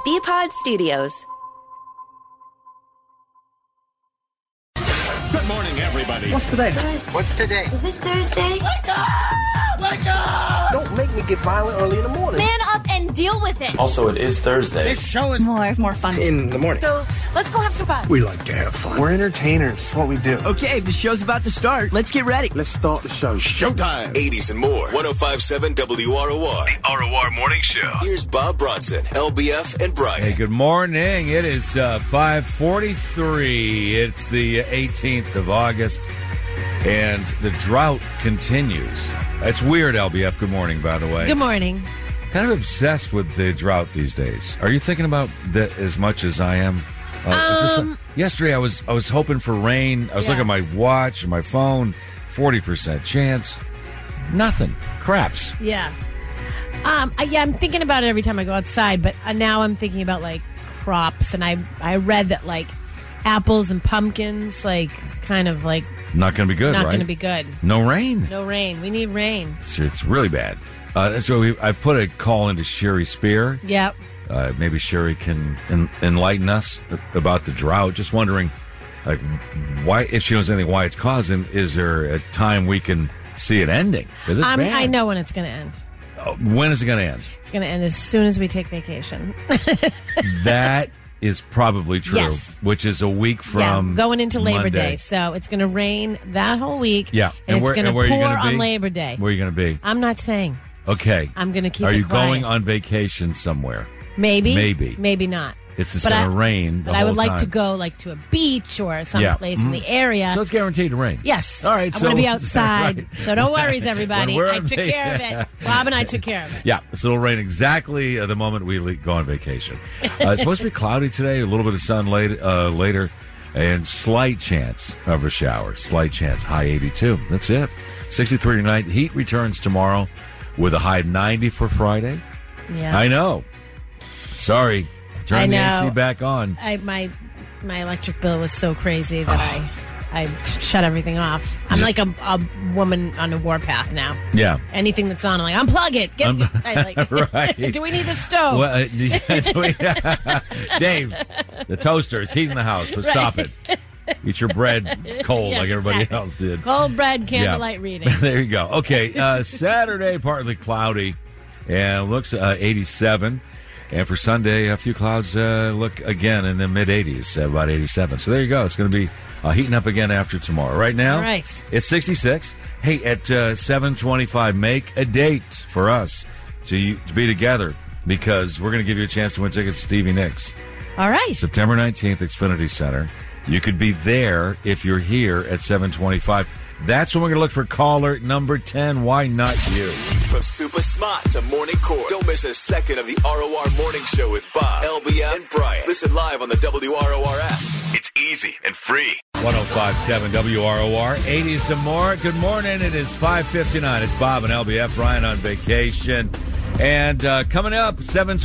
BPod Studios. Good morning, everybody. What's today? What's today? Is this Thursday? Wake up! Wake up! Don't make me get violent early in the morning. Man up and deal with it. Also, it is Thursday. This show is More fun. In the morning. So let's go have some fun. We like to have fun. We're entertainers. It's what we do. Okay, the show's about to start. Let's get ready. Let's start the show. showtime. 80s and more. 105.7 WROR. The ROR Morning Show. Here's Bob Bronson, LBF, and Brian. Hey, good morning. It is 5:43. It's the 18th of August, and the drought continues. It's weird, LBF. Good morning, by the way. Good morning. Kind of obsessed with the drought these days. Are you thinking about that as much as I am? Yesterday, I was hoping for rain. I was looking at my watch and my phone. 40% chance. Nothing. Craps. Yeah. I'm thinking about it every time I go outside, but now I'm thinking about, like, crops, and I read that, like, apples and pumpkins, like, kind of, like... Not going to be good, Not right? going to be good. No rain. No rain. We need rain. It's really bad. So I put a call into Sherry Spear. Yep. Maybe Sherry can enlighten us about the drought. Just wondering, like, why, if she knows anything, why it's causing. Is there a time we can see it ending? Because it's bad. I know when it's going to end. When is it going to end? It's going to end as soon as we take vacation. That is probably true. Yes. Which is a week from going into Labor Monday. Day. So it's going to rain that whole week. Yeah. And it's going to where are you pour gonna be? on Labor Day. Where are you going to be? I'm not saying. Okay. I'm going to keep Are it you quiet. going on vacation somewhere? Maybe. Maybe. Maybe not. It's just going to rain the But I whole would like time. to go, like, to a beach or someplace in the area. So it's guaranteed to rain. Yes. All right. I'm going to be outside. Right. So no worries, everybody. When we're I on took care of it. Bob and I took care of it. Yeah, so it'll rain exactly the moment we go on vacation. It's supposed to be cloudy today, a little bit of sun later, and slight chance of a shower. Slight chance, high 82. That's it. 63 tonight. Heat returns tomorrow with a high 90 for Friday. Yeah. I know. Sorry. Turn the AC back on. My electric bill was so crazy that I shut everything off. I'm like a woman on a warpath now. Yeah. Anything that's on, I'm like, unplug it. Right. Do we need the stove? Well, Dave, the toaster is heating the house, but stop it. Eat your bread cold Yes, like everybody exactly. else did. Cold bread, candlelight reading. There you go. Okay, Saturday, partly cloudy, and looks 87. And for Sunday, a few clouds look again in the mid-80s, about 87. So there you go. It's going to be heating up again after tomorrow. Right now, Right. It's 66. Hey, at 7:25, make a date for us to be together, because we're going to give you a chance to win tickets to Stevie Nicks. All right. September 19th, Xfinity Center. You could be there if you're here at 7:25. That's when we're going to look for caller number 10. Why not you? From super smart to morning core. Don't miss a second of the ROR Morning Show with Bob, LBF, and Brian. Listen live on the WROR app. It's easy and free. 105.7 WROR, 80s and more. Good morning. It is 5:59. It's Bob and LBF. Brian on vacation. And coming up,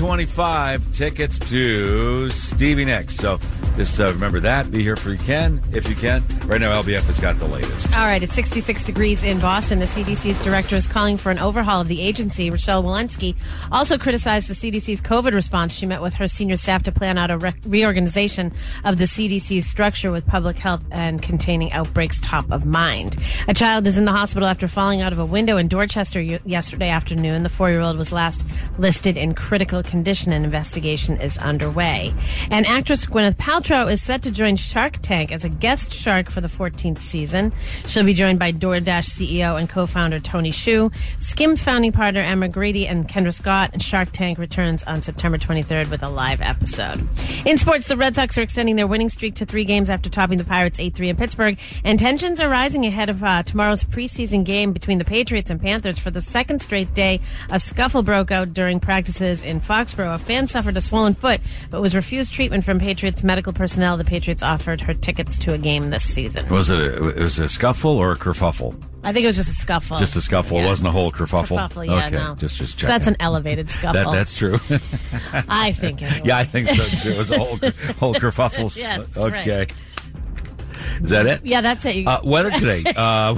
7:25, tickets to Stevie Nicks. So just remember that. Be here if you can. Right now, LBF has got the latest. All right, it's 66 degrees in Boston. The CDC's director is calling for an overhaul of the agency. Rochelle Walensky also criticized the CDC's COVID response. She met with her senior staff to plan out a reorganization of the CDC's structure with public health and containing outbreaks top of mind. A child is in the hospital after falling out of a window in Dorchester yesterday afternoon. The 4-year-old was last listed in critical condition. An investigation is underway. And actress Gwyneth Paltrow is set to join Shark Tank as a guest shark for the 14th season. She'll be joined by DoorDash CEO and co-founder Tony Xu, Skims founding partner Emma Grady, and Kendra Scott. And Shark Tank returns on September 23rd with a live episode. In sports, the Red Sox are extending their winning streak to 3 games after topping the Pirates 8-3 in Pittsburgh. And tensions are rising ahead of tomorrow's preseason game between the Patriots and Panthers. For the second straight day, a scuffle broke out during practices in Foxborough. A fan suffered a swollen foot but was refused treatment from Patriots medical personnel. The Patriots offered her tickets to a game this season. Was it a scuffle or a kerfuffle? I think it was just a scuffle. Just a scuffle. Yeah. It wasn't a whole kerfuffle? Kerfuffle, yeah, okay. no. Just checking. So that's an elevated scuffle. That's true. I think anyway. Yeah, I think so too. It was a whole kerfuffle. Yes, okay. right. Is that it? Yeah, that's it. Weather today. Are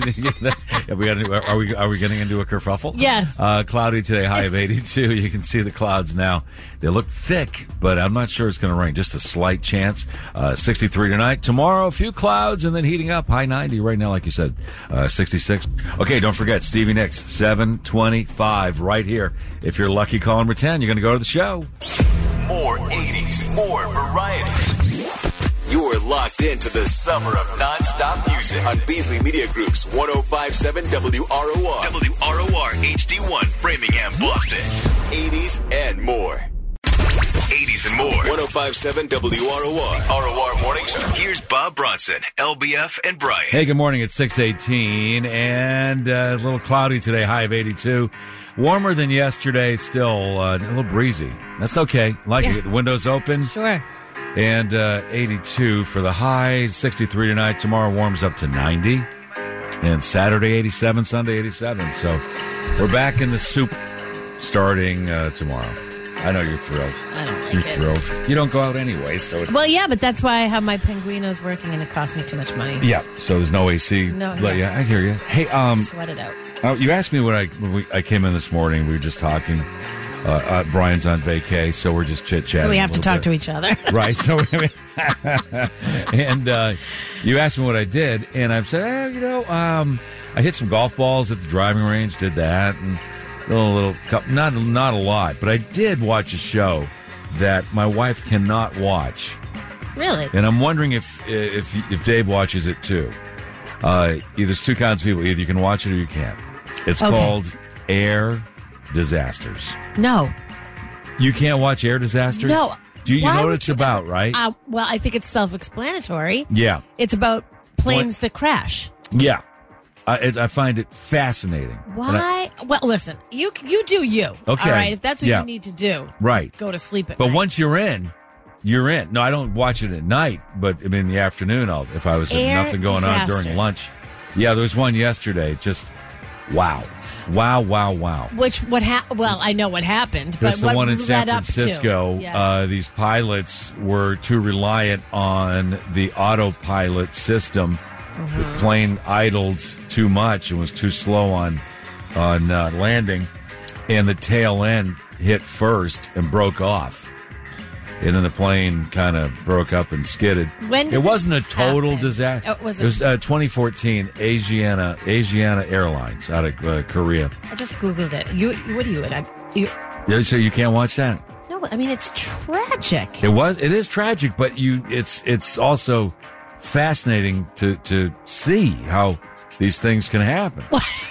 we getting into a kerfuffle? Yes. Cloudy today, high of 82. You can see the clouds now. They look thick, but I'm not sure it's going to rain. Just a slight chance. 63 tonight. Tomorrow, a few clouds and then heating up. High 90 right now, like you said. 66. Okay, don't forget, Stevie Nicks, 725 right here. If you're lucky call number 10, you're going to go to the show. More 80s, more variety. You're locked into the summer of non-stop music on Beasley Media Group's 105.7 WROR. WROR HD1, Framingham, Boston. 80s and more. 80s and more. 105.7 WROR. ROR Morning Show. Here's Bob Bronson, LBF, and Brian. Hey, good morning. It's 6:18 and a little cloudy today, high of 82. Warmer than yesterday, still a little breezy. That's okay. Like it. The windows open. Sure. And 82 for the high, 63 tonight. Tomorrow warms up to 90. And Saturday, 87, Sunday, 87. So we're back in the soup starting tomorrow. I know you're thrilled. I don't like You're it. thrilled. You don't go out anyway, so it's... Well, yeah, but that's why I have my Pinguinos working, and it costs me too much money. Yeah, so there's no AC. No, But yeah, I hear you. Hey, Sweat it out. you asked me when I came in this morning. We were just talking. Brian's on vacay, so we're just chit-chatting. So we have to talk to each each other. Right. So, and you asked me what I did, and I've said, I hit some golf balls at the driving range, did that, and a little not a lot, but I did watch a show that my wife cannot watch. Really? And I'm wondering if Dave watches it too. There's two kinds of people. Either you can watch it or you can't. It's called Air Disasters. No. You can't watch Air Disasters? No. Do you Why know what would it's you about, ever- right? Well, I think it's self-explanatory. Yeah. It's about planes that crash. Yeah. I find it fascinating. Why? Well, listen, you do you. Okay. All right. If that's what Yeah. you need to do. Right. Go to sleep at But night. once you're in, you're in. No, I don't watch it at night, but in the afternoon, if I was Air nothing going on during disasters. lunch. Yeah, there was one yesterday. Just wow. Wow. Well, I know what happened, but There's the what one in San led up to? Francisco. Yes. These pilots were too reliant on the autopilot system. The plane idled too much and was too slow on landing, and the tail end hit first and broke off. And then the plane kind of broke up and skidded. When did it wasn't a this total happen? disaster. Oh, was it was 2014 Asiana Airlines out of Korea. I just Googled it. What are you at? Yeah, so you can't watch that. No, I mean, it's tragic. It is tragic, but it's also fascinating to see how these things can happen.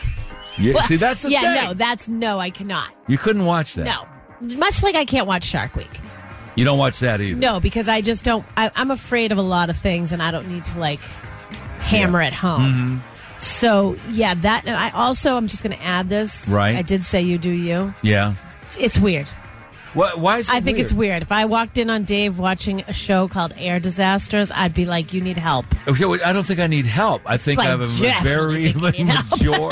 See, that's the thing. I cannot. You couldn't watch that. No. Much like I can't watch Shark Week. You don't watch that either. No, because I just don't. I'm afraid of a lot of things, and I don't need to hammer it home. Mm-hmm. So yeah, that. And I'm just going to add this. Right. I did say you do you. Yeah. It's weird. Why is it I think weird? it's weird. If I walked in on Dave watching a show called Air Disasters, I'd be like, "You need help." Okay, well, I don't think I need help. I think I have a very mature.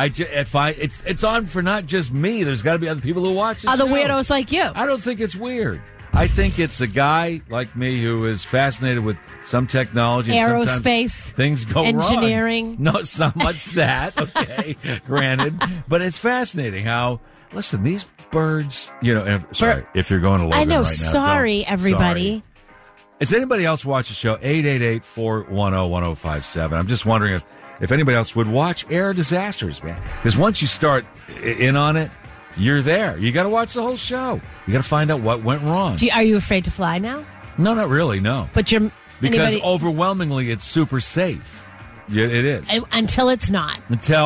It's on for not just me. There's got to be other people who watch it. Other weirdos like you. I don't think it's weird. I think it's a guy like me who is fascinated with some technology. And Aerospace, things go engineering. wrong. No, it's not much that. Okay, granted, but it's fascinating how. Listen, these birds. If you're going to Logan I know. right now, Sorry, everybody. Sorry. Does anybody else watch the show? 888-410-1057. I'm just wondering if anybody else would watch Air Disasters, man. Because once you start in on it, you're there. You got to watch the whole show. You got to find out what went wrong. Are you afraid to fly now? No, not really. No, But because overwhelmingly it's super safe. Yeah, it is until it's not.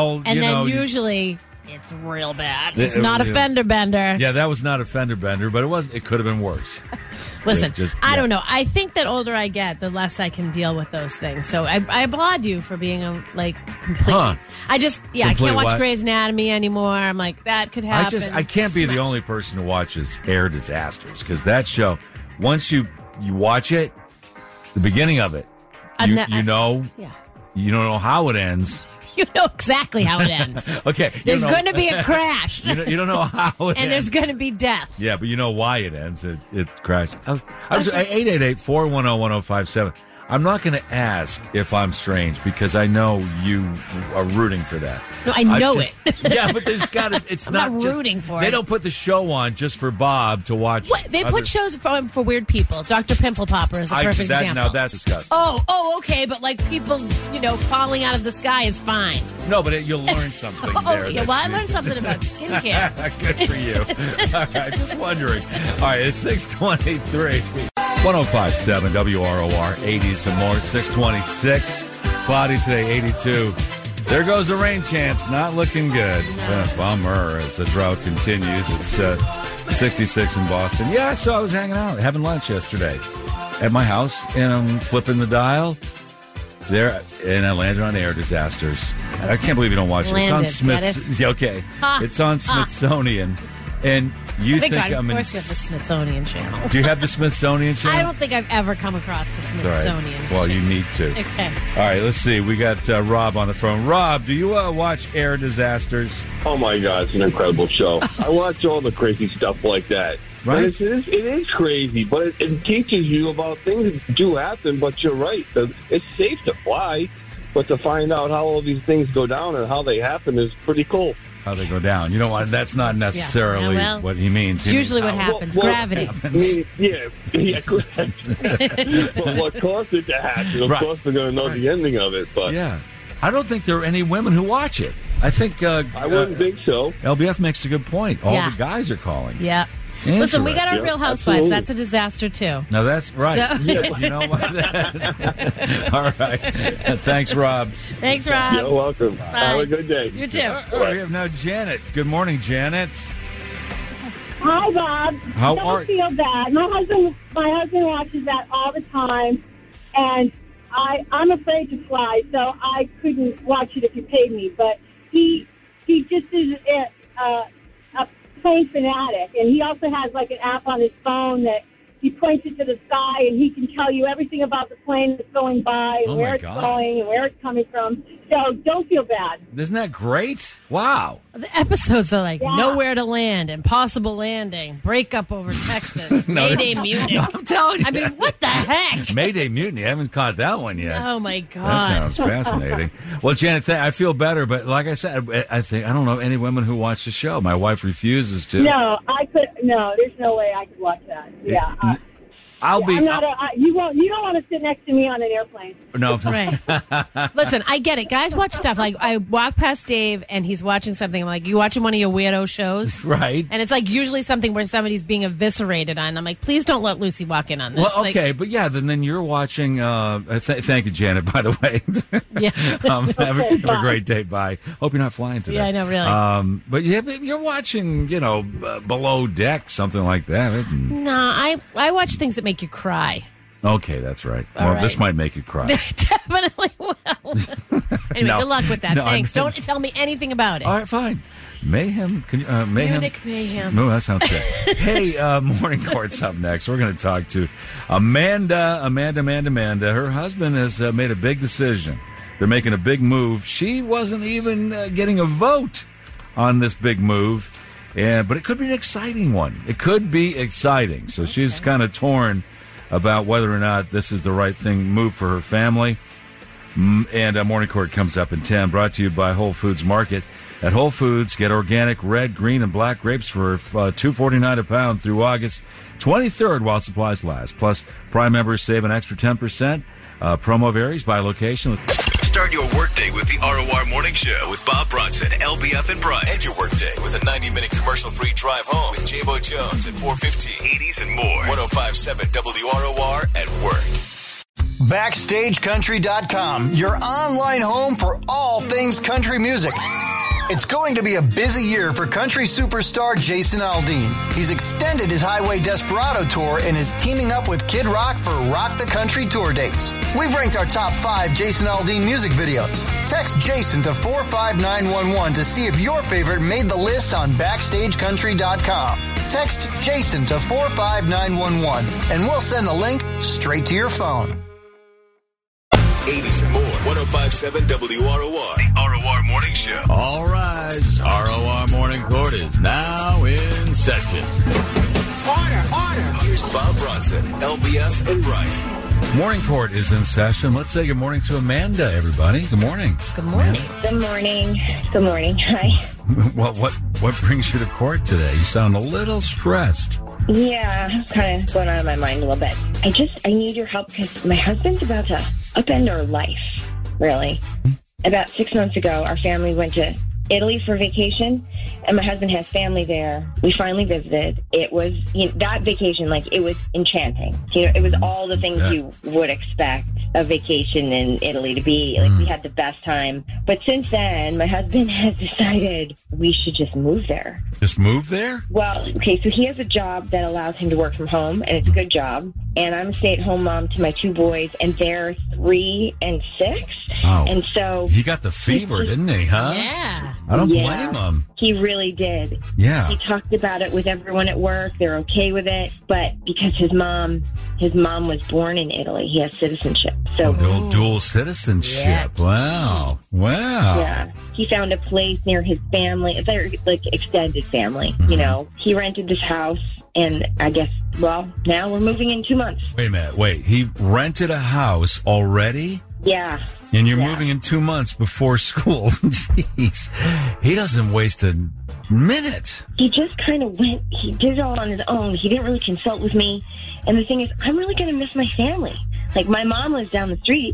Usually it's real bad. It's not a fender bender. Yeah, that was not a fender bender, but it could have been worse. Listen, I don't know. I think that older I get, the less I can deal with those things. So I applaud you for being complete. Huh. I can't watch what? Grey's Anatomy anymore. I'm like, that could happen. I can't be the only person who watches Air Disasters because that show, once you watch it, the beginning of it, you don't know how it ends. You know exactly how it ends. Okay. There's going to be a crash. You don't know how it ends. And there's going to be death. Yeah, but you know why it ends. It crashed. 888-410-1057. I'm not going to ask if I'm strange because I know you are rooting for that. No, I know it. Yeah, but there's got to. It's I'm not rooting for it. They don't put the show on just for Bob to watch. What? They put shows for weird people. Dr. Pimple Popper is a perfect example. Now that's disgusting. Oh, okay, but like people, falling out of the sky is fine. No, but you'll learn something there. Yeah, well, I learned something about skincare. Good for you. All right, just wondering. All right, it's 6:23. 105.7 WROR, 80s and more. 6:26. Cloudy today, 82. There goes the rain chance. Not looking good. Bummer as the drought continues. It's 66 in Boston. Yeah, so I was hanging out, having lunch yesterday at my house, and I'm flipping the dial there, and I landed on Air Disasters. I can't believe you don't watch it. It's on Smith. Okay, it's on Smithsonian, and you think of I'm course you have the Smithsonian Channel. Do you have the Smithsonian Channel? I don't think I've ever come across the Smithsonian. Right. Well, you need to. Okay. All right, let's see. We got Rob on the phone. Rob, do you watch Air Disasters? Oh, my God. It's an incredible show. I watch all the crazy stuff like that. Right? It is crazy, but it teaches you about things that do happen, but you're right. It's safe to fly, but to find out how all these things go down and how they happen is pretty cool. How they go down. You know what? That's not necessarily what he means. It's usually what happens. Gravity. Yeah, correct. But what caused it to happen? Of course, we're going to know the ending of it. But yeah, I don't think there are any women who watch it. I think I wouldn't think so. LBF makes a good point. All the guys are calling. Yeah. Listen, we got our Real Housewives. Absolutely. That's a disaster, too. No, that's right. So. Yeah, you know what? All right. Thanks, Rob. Thanks, Rob. You're welcome. Bye. Have a good day. You too. We have now Janet. Good morning, Janet. Hi, Bob. Don't feel bad. My husband watches that all the time, and I'm afraid to fly, so I couldn't watch it if you paid me. But he just is a plane fanatic, and he also has like an app on his phone that he points it to the sky, and he can tell you everything about the plane that's going by and where it's going and where it's coming from. So don't feel bad. Isn't that great? Wow. The episodes are like Nowhere to Land, Impossible Landing, Breakup over Texas, Mayday Mutiny. No, I'm telling you. I mean, what the heck? Mayday Mutiny. I haven't caught that one yet. Oh, my God. That sounds fascinating. Well, Janet, I feel better, but like I said, I don't know any women who watch the show. My wife refuses to. No, there's no way I could watch that. Yeah. You don't want to sit next to me on an airplane. No. Right. Listen, I get it. Guys watch stuff. Like, I walk past Dave, and he's watching something. I'm like, you watching one of your weirdo shows? Right. And it's like usually something where somebody's being eviscerated on. I'm like, please don't let Lucy walk in on this. Well, okay, but yeah, then you're watching. Thank you, Janet, by the way. Yeah. Have a great day. Bye. Hope you're not flying today. Yeah, I know, really. But yeah, you're watching, Below Deck, something like that. No, I watch things that make you cry. Okay, that's right. This might make you cry. Definitely will. Anyway, good luck with that. Thanks. Don't tell me anything about it. All right, fine. Mayhem. Mayhem? Munich Mayhem. No, that sounds good. Hey, Morning Court's up next. We're going to talk to Amanda. Her husband has made a big decision. They're making a big move. She wasn't even getting a vote on this big move, but it could be an exciting one. It could be exciting. So she's kind of torn about whether or not this is the right move for her family. And Morning Court comes up in 10, brought to you by Whole Foods Market. At Whole Foods, get organic red, green, and black grapes for $2.49 a pound through August 23rd while supplies last. Plus, Prime members save an extra 10%. Promo varies by location. Start your workday with the ROR Morning Show with Bob Bronson, LBF, and Brian. End your workday with a 90-minute commercial-free drive home with J-Bo Jones at 4:15. 80s and more. 105.7 WROR at work. BackstageCountry.com, your online home for all things country music. It's going to be a busy year for country superstar Jason Aldean. He's extended his Highway Desperado tour and is teaming up with Kid Rock for Rock the Country tour dates. We've ranked our top 5 Jason Aldean music videos. Text Jason to 45911 to see if your favorite made the list on BackstageCountry.com. Text Jason to 45911 and we'll send the link straight to your phone. 80s and more. 105.7 WROR. The ROR Morning Show. All rise. ROR Morning Court is now in session. Order. Here's Bob Bronson, LBF, and Brian. Morning Court is in session. Let's say good morning to Amanda, everybody. Good morning. Good morning. Good morning. Good morning. Hi. What brings you to court today? You sound a little stressed. Yeah, kind of going out of my mind a little bit. I need your help because my husband's about to upend our life, really. About 6 months ago, our family went to Italy for vacation, and my husband has family there. We finally visited. It was that vacation, it was enchanting. It was all the things you would expect a vacation in Italy to be. We had the best time. But since then, my husband has decided we should just move there. Just move there? Well, okay, so he has a job that allows him to work from home, and it's a good job. And I'm a stay-at-home mom to my 2 boys, and they're 3 and 6. Oh. And so he got the fever, didn't he, huh? Yeah. I don't blame him. He really did. Yeah. He talked about it with everyone at work. They're okay with it. But because his mom was born in Italy, he has citizenship. So the old dual citizenship. Yeah. Wow. Yeah. He found a place near his family. It's like extended family, He rented this house, and I guess, now we're moving in 2 months. Wait a minute. He rented a house already? Yeah. And you're moving in 2 months before school. Jeez. He doesn't waste a minute. He just kind of went, he did it all on his own. He didn't really consult with me. And the thing is, I'm really going to miss my family. My mom lives down the street,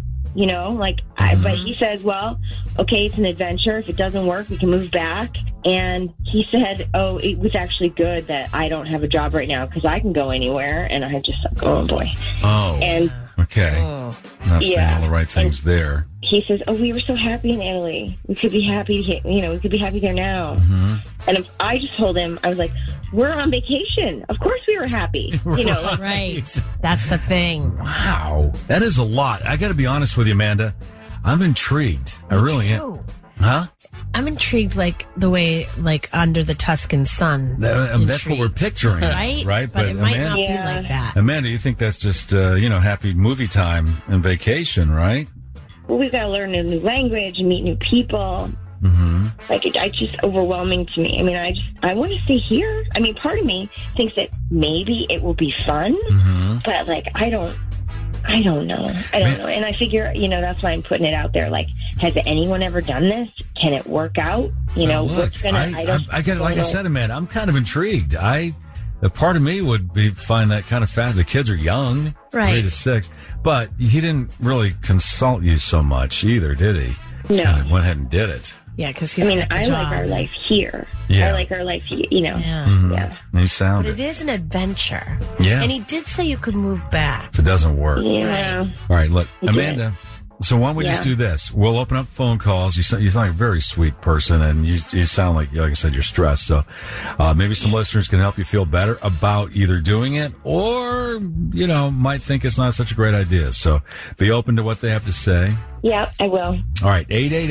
but he says, okay, it's an adventure. If it doesn't work, we can move back. And he said, it was actually good that I don't have a job right now because I can go anywhere. And I just like, oh boy. Oh. And okay. Not saying all the right things there. He says, we were so happy in Italy. We could be happy, we could be happy there now. Mm-hmm. And I just told him, I was like, we're on vacation. Of course we were happy. Right. That's the thing. Wow. That is a lot. I got to be honest with you, Amanda. I'm intrigued. I really am. Huh? I'm intrigued, the way, under the Tuscan sun. That's what we're picturing. Right? But it might not be like that. Amanda, you think that's just, happy movie time and vacation, right? Well, we've got to learn a new language and meet new people. Mm-hmm. It's just overwhelming to me. I want to stay here. Part of me thinks that maybe it will be fun, but I don't know. And I figure, that's why I'm putting it out there. Has anyone ever done this? Can it work out? Look, I get it. Like I said, Amanda, I'm kind of intrigued. A part of me would find that kind of fast. The kids are young, right? 3 to 6, but he didn't really consult you so much either, did he? No. Kind of went ahead and did it. Yeah, because I like our life here. Yeah. I like our life, Yeah. Mm-hmm. Yeah. You sound But it is an adventure. Yeah. And he did say you could move back. If it doesn't work. Yeah. All right, look, Amanda. So why don't we just do this? We'll open up phone calls. You sound like a very sweet person, and you sound like I said, you're stressed. So maybe some listeners can help you feel better about either doing it or, might think it's not such a great idea. So be open to what they have to say. Yeah, I will. All right,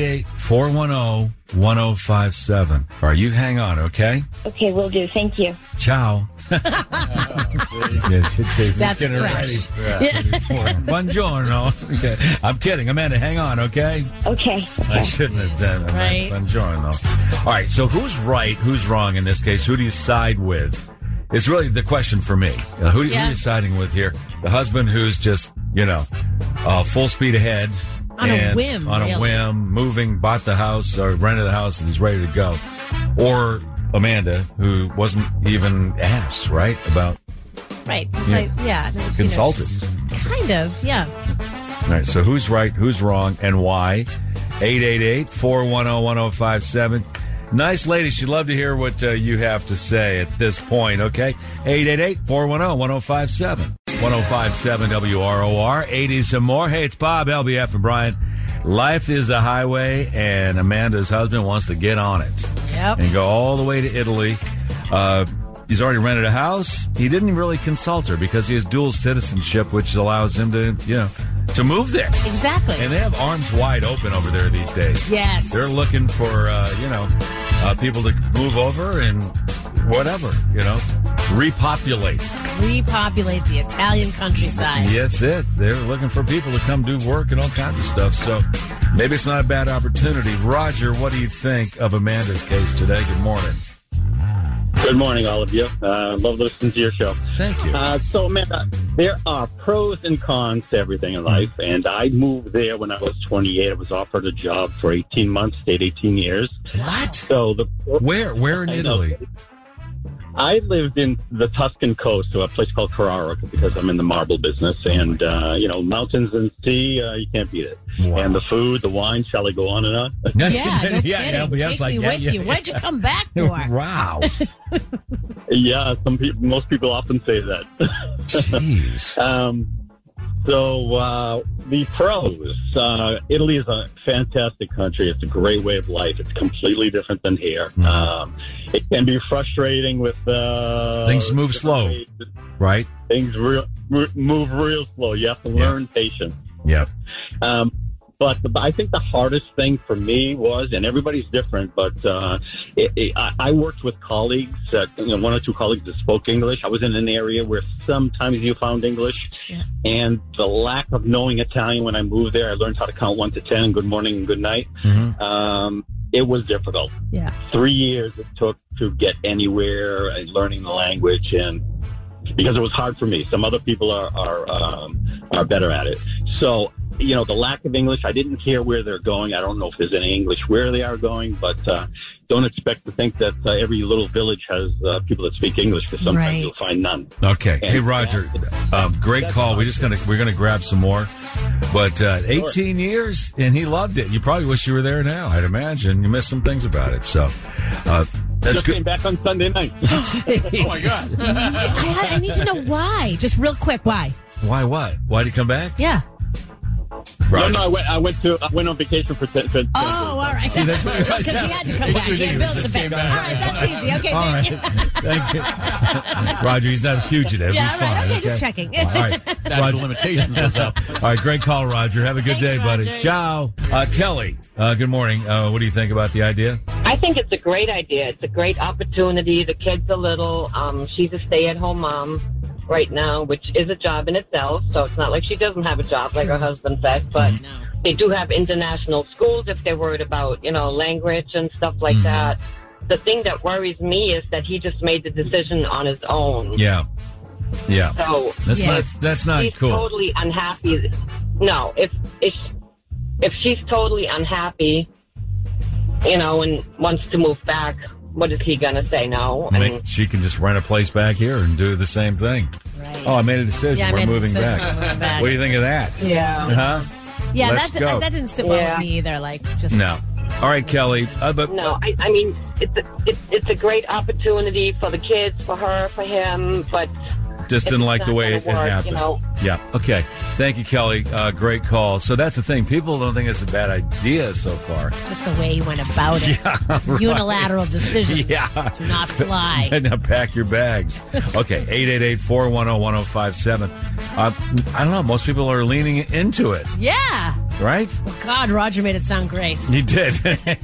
888-410-1057. All right, you hang on, okay? Okay, will do. Thank you. Ciao. That's getting ready. Buongiorno. Okay. I'm kidding. Amanda, hang on, okay? Okay. I shouldn't have done that. Right. Buongiorno. All right, so who's right, who's wrong in this case? Who do you side with? It's really the question for me. Who are you siding with here? The husband who's just, full speed ahead. On a whim, moving, bought the house or rented the house and he's ready to go. Or Amanda, who wasn't even asked, right? About. Right. Consulted. Kind of, yeah. All right, so who's right, who's wrong, and why? 888-410-1057. Nice lady. She'd love to hear what you have to say at this point, okay? 888-410-1057. 1057 WROR, 80s and more. Hey, it's Bob, LBF, and Brian. Life is a highway, and Amanda's husband wants to get on it. Yep. And go all the way to Italy. He's already rented a house. He didn't really consult her because he has dual citizenship, which allows him to, to move there. Exactly. And they have arms wide open over there these days. Yes. They're looking for, people to move over and whatever, repopulate the Italian countryside. Yeah, that's it. They're looking for people to come do work and all kinds of stuff. So maybe it's not a bad opportunity. Roger, what do you think of Amanda's case today? Good morning. Good morning, all of you. Love listening to your show. Thank you. So, Amanda, There are pros and cons to everything in life, and I moved there when I was 28. I was offered a job for 18 months, stayed 18 years. What? So Where in Italy? I lived in the Tuscan coast, so a place called Carrara, because I'm in the marble business, and mountains and sea, you can't beat it. Wow. And the food, the wine, shall I go on and on? Yeah, no kidding. Take me with you. What'd you come back for? Wow. Yeah, most people often say that. Jeez. So the pros, Italy is a fantastic country. It's a great way of life. It's completely different than here. It can be frustrating with things move slow, right? Things move real slow. You have to learn patience. Yeah. But I think the hardest thing for me was, and everybody's different, but I worked with colleagues, one or two colleagues that spoke English. I was in an area where sometimes you found English, and the lack of knowing Italian when I moved there, I learned how to count 1 to 10 and good morning and good night. It was difficult. Yeah. 3 years it took to get anywhere and learning the language, and because it was hard for me. Some other people are better at it. So, the lack of English, I didn't hear where they're going. I don't know if there's any English where they are going, but don't expect to think that every little village has people that speak English, because sometimes you'll find none. Okay. Hey, Roger, great call. We're going to grab some more. But 18 years, and he loved it. You probably wish you were there now, I'd imagine. You missed some things about it. So that's just came back on Sunday night. Oh, my God. I need to know why. Just real quick, why? Why what? Why did he come back? Yeah. Right. No, I went on vacation for 10 all right. Because he had to come back. He had bills to pay. All right, that's easy. Okay, thank you. Roger, he's not a fugitive. Yeah, he's right. fine. Okay, just checking. All right. Roger, limitations is up. All right, great call, Roger. Have a good day, buddy. Roger. Ciao. Kelly, good morning. What do you think about the idea? I think it's a great idea. It's a great opportunity. The kid's a little, she's a stay-at-home mom right now, which is a job in itself, so it's not like she doesn't have a job, like her husband said, but they do have international schools if they're worried about, language and stuff like that. The thing that worries me is that he just made the decision on his own. Yeah. So that's not he's cool. Totally unhappy. No, if she's totally unhappy, and wants to move back, what is he going to say? No. I mean, she can just rent a place back here and do the same thing. Right. Oh, I made a decision. Yeah, We're moving back. What do you think of that? Yeah. Huh? Yeah, Let's go. that didn't sit well with me either. No. All right, Kelly. But no, I mean, it's a great opportunity for the kids, for her, for him, but just didn't like the way it happened. Yeah. Okay. Thank you, Kelly. Great call. So that's the thing. People don't think it's a bad idea so far. Just the way he went about it. Yeah, right. Unilateral decision. Yeah. Do not fly. Now pack your bags. Okay. 888-410-1057. I don't know. Most people are leaning into it. Yeah. Right? Well, God, Roger made it sound great. He did.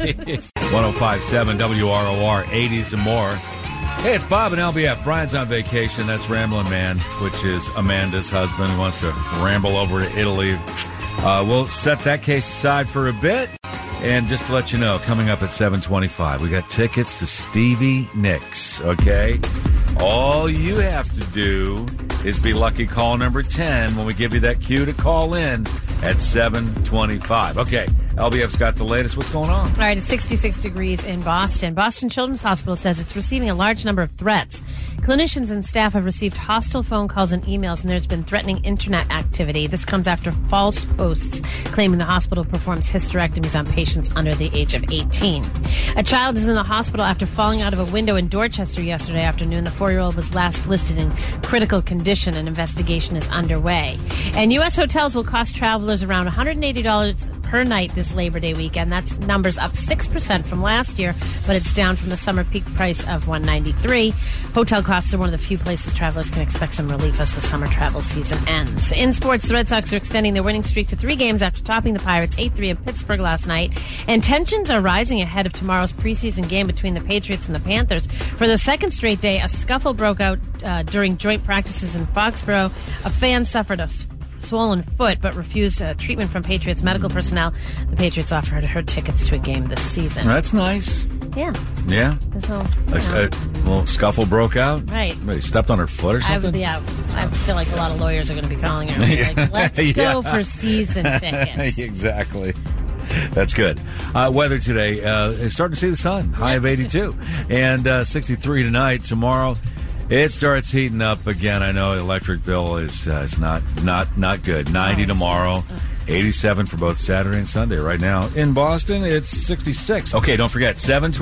1057 WROR, 80s and more. Hey, it's Bob and LBF. Brian's on vacation. That's Ramblin' Man, which is Amanda's husband, who wants to ramble over to Italy. We'll set that case aside for a bit. And just to let you know, coming up at 7:25, we got tickets to Stevie Nicks, okay? All you have to do is be lucky call number 10 when we give you that cue to call in at 7:25. Okay, LBF's got the latest. What's going on? All right, it's 66 degrees in Boston. Boston Children's Hospital says it's receiving a large number of threats. Clinicians and staff have received hostile phone calls and emails, and there's been threatening internet activity. This comes after false posts claiming the hospital performs hysterectomies on patients under the age of 18. A child is in the hospital after falling out of a window in Dorchester yesterday afternoon. The 4-year-old was last listed in critical condition. An investigation is underway. And U.S. hotels will cost travelers around $180 per night this Labor Day weekend. That's numbers up 6% from last year, but it's down from the summer peak price of $193. Hotel costs are one of the few places travelers can expect some relief as the summer travel season ends. In sports, the Red Sox are extending their winning streak to 3 games after topping the Pirates 8-3 in Pittsburgh last night. And tensions are rising ahead of tomorrow's preseason game between the Patriots and the Panthers. For the second straight day, a scuffle broke out during joint practices in Foxborough. A fan suffered a swollen foot, but refused treatment from Patriots medical personnel. The Patriots offered her tickets to a game this season. That's nice. Yeah. Yeah. So, a little scuffle broke out. Right. He stepped on her foot or something? I feel like a lot of lawyers are going to be calling her. Like, let's go for season tickets. Exactly. That's good. Weather today, starting to see the sun. High of 82. And 63 tonight. Tomorrow, it starts heating up again. I know the electric bill is not good. 90 tomorrow. 87 for both Saturday and Sunday. Right now in Boston, it's 66. Okay, don't forget,